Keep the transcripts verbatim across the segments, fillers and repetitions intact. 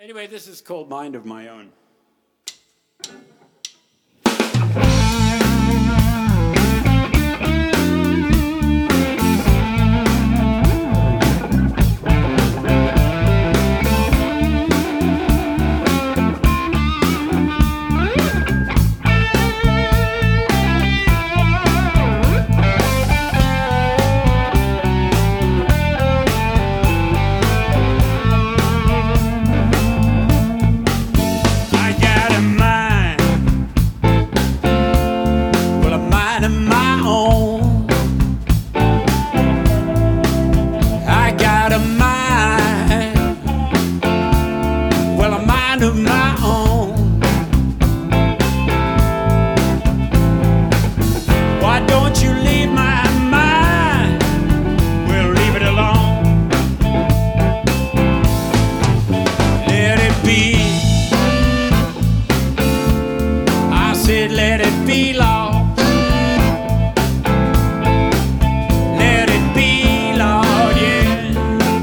Anyway, this is called Mind of My Own. Of my own. Why don't you leave my mind? We'll leave it alone. Let it be. I said let it be, Lord. Let it be, Lord, yeah.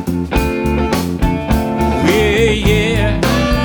Yeah, yeah.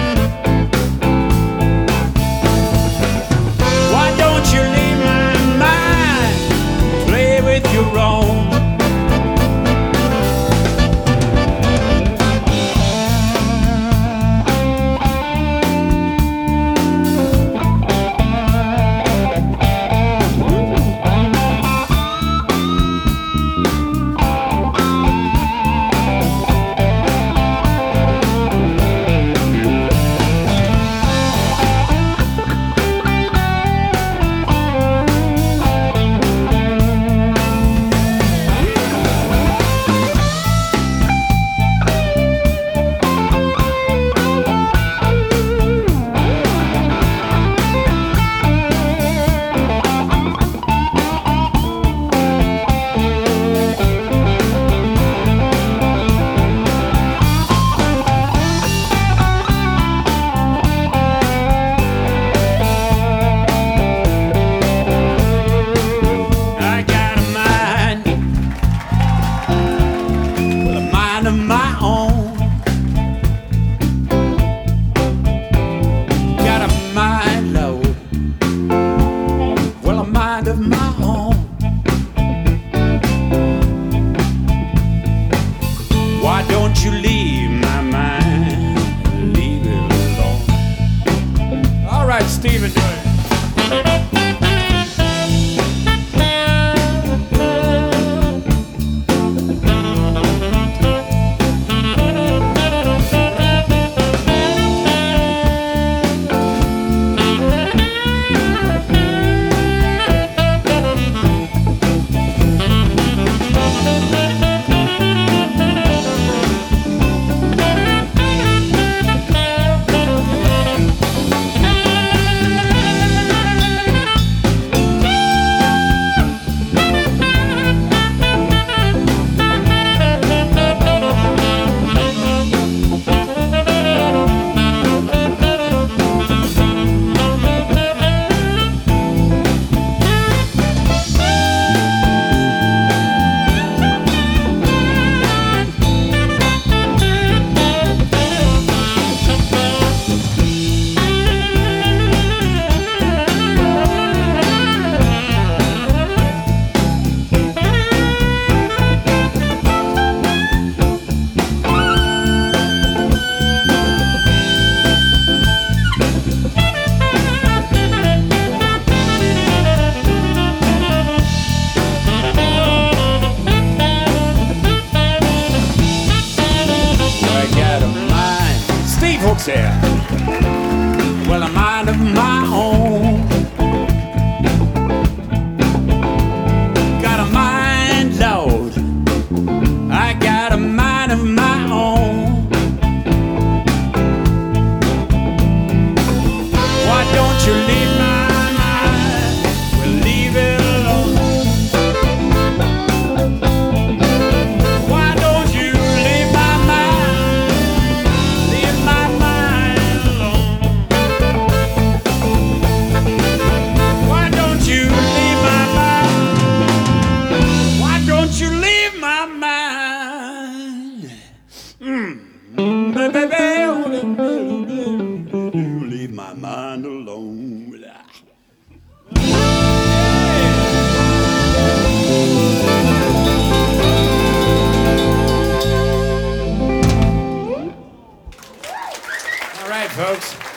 Why don't you leave my mind? Leave it alone. All right, Stephen, do it. There. Well, a mind of my own. Got a mind, Lord. I got a mind of my own. Why don't you leave my mind? We'll leave it alone. Why don't you leave my mind? Leave my mind. All right, folks.